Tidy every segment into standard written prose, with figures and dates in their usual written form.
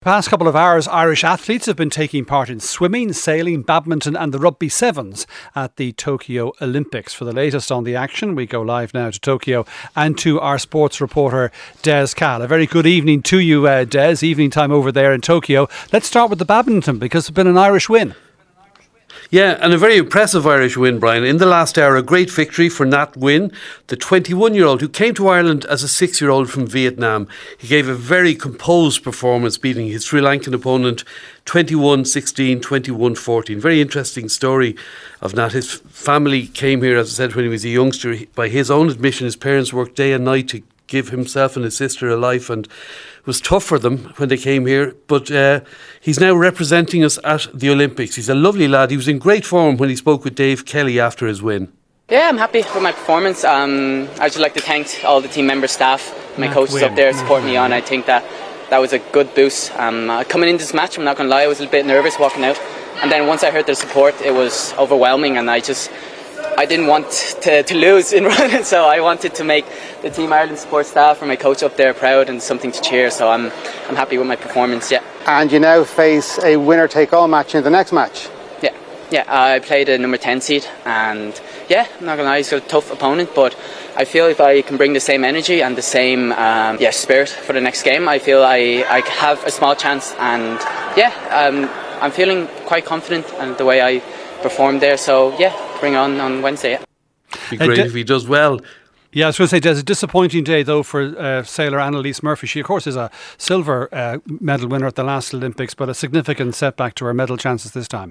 past couple of hours, Irish athletes have been taking part in swimming, sailing, badminton and the rugby sevens at the Tokyo Olympics. For the latest on the action, we go live now to Tokyo and to our sports reporter, Des Cahill. A very good evening to you, Des. Evening time over there in Tokyo. Let's start with the badminton because it's been an Irish win. Yeah, and a very impressive Irish win, Brian. In the last hour, a great victory for Nat Win, the 21-year-old who came to Ireland as a 6-year-old from Vietnam. He gave a very composed performance, beating his Sri Lankan opponent 21-16, 21-14. Very interesting story of Nat. His family came here, as I said, when he was a youngster. By his own admission, his parents worked day and night to give himself and his sister a life, and it was tough for them when they came here, but he's now representing us at the Olympics. He's a lovely lad. He was in great form when he spoke with Dave Kelly after his win. Yeah, I'm happy with my performance. I'd just like to thank all the team members, staff, my coaches up there supporting me on. I think that was a good boost. Coming into this match, I'm not going to lie, I was a little bit nervous walking out, and then once I heard their support, it was overwhelming, and I didn't want to lose in running, so I wanted to make the Team Ireland support staff and my coach up there proud and something to cheer, so I'm happy with my performance, yeah. And you now face a winner-take-all match in the next match. Yeah, I played a number 10 seed, and yeah, I'm not going to lie, he's got a tough opponent, but I feel if I can bring the same energy and the same spirit for the next game, I feel I have a small chance, and yeah, I'm feeling quite confident in the way I performed there, so yeah, bring on Wednesday. Yeah. Be great if he does well. Yeah, I was going to say, there's a disappointing day though for sailor Annalise Murphy. She of course is a silver medal winner at the last Olympics, but a significant setback to her medal chances this time.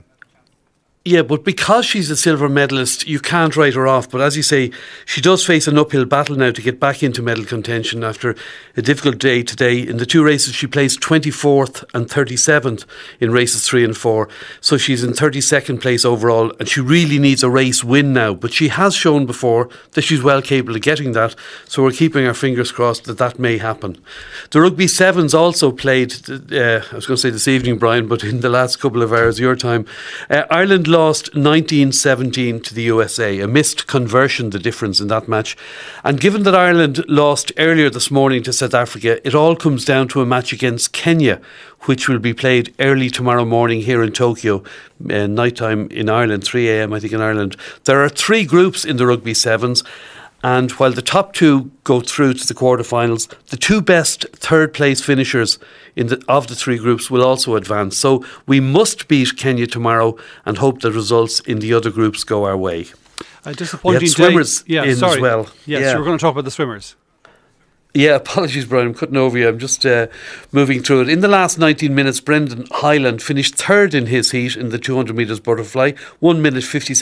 Yeah, but because she's a silver medalist, you can't write her off. But as you say, she does face an uphill battle now to get back into medal contention after a difficult day today. In the two races, she placed 24th and 37th in races 3 and 4. So she's in 32nd place overall, and she really needs a race win now. But she has shown before that she's well capable of getting that. So we're keeping our fingers crossed that may happen. The rugby sevens also played, I was going to say this evening, Brian, but in the last couple of hours, your time. Ireland lost 19-17 to the USA. A missed conversion, the difference in that match. And given that Ireland lost earlier this morning to South Africa, it all comes down to a match against Kenya, which will be played early tomorrow morning here in Tokyo, night time in Ireland, 3 a.m. I think in Ireland. There are 3 groups in the rugby sevens, and while the top 2 go through to the quarterfinals, the 2 best third place finishers of the 3 groups will also advance. So we must beat Kenya tomorrow and hope the results in the other groups go our way. A disappointing swimmers day. as well. Yes, so we're going to talk about the swimmers. Yeah, apologies, Brian. I'm cutting over you. I'm just moving through it. In the last 19 minutes, Brendan Hyland finished third in his heat in the 200 metres butterfly, 1 minute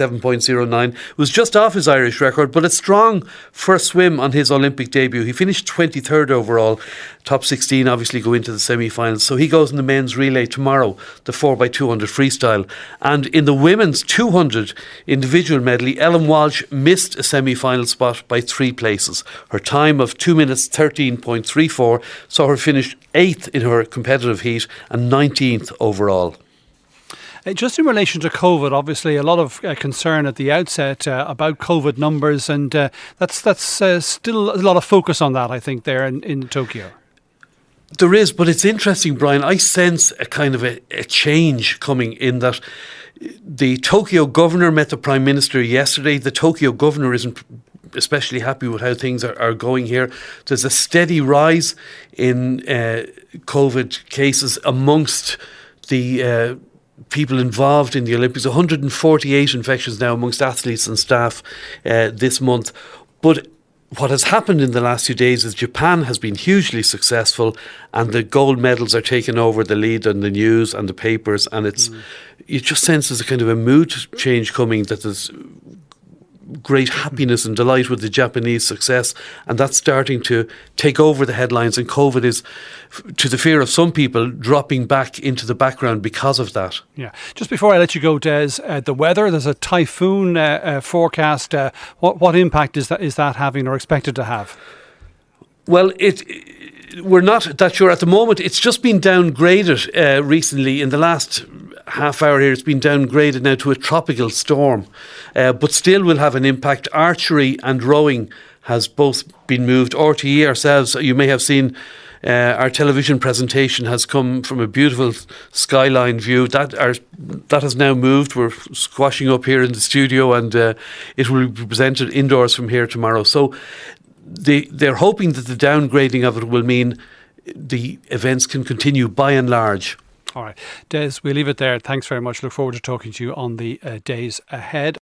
57.09. It was just off his Irish record, but a strong first swim on his Olympic debut. He finished 23rd overall. Top 16 obviously go into the semi-finals. So he goes in the men's relay tomorrow, the 4x200 freestyle. And in the women's 200 individual medley, Ellen Walsh missed a semi-final spot by 3 places. Her time of 2 minutes 13.34 saw her finish 8th in her competitive heat and 19th overall. Just in relation to COVID, obviously a lot of concern at the outset about COVID numbers, and that's still a lot of focus on that, I think, there in Tokyo. There is, but it's interesting, Brian. I sense a kind of a change coming in that the Tokyo governor met the Prime Minister yesterday. The Tokyo governor isn't especially happy with how things are going here. There's a steady rise in COVID cases amongst the people involved in the Olympics. 148 infections now amongst athletes and staff this month. But what has happened in the last few days is Japan has been hugely successful, and the gold medals are taking over the lead on the news and the papers, and you just sense there's a kind of a mood change coming, that there's great happiness and delight with the Japanese success, and that's starting to take over the headlines, and COVID is, to the fear of some people, dropping back into the background because of that. Yeah. Just before I let you go, Des, the weather, there's a typhoon forecast. What impact is that having or expected to have? Well, we're not that sure at the moment. It's just been downgraded recently. In the last half hour here, it's been downgraded now to a tropical storm, but still will have an impact. Archery and rowing has both been moved. RTE ourselves, you may have seen Our television presentation has come from a beautiful skyline view. That has now moved. We're squashing up here in the studio, and it will be presented indoors from here tomorrow. So they're hoping that the downgrading of it will mean the events can continue by and large. All right. Des, we'll leave it there. Thanks very much. Look forward to talking to you on the days ahead.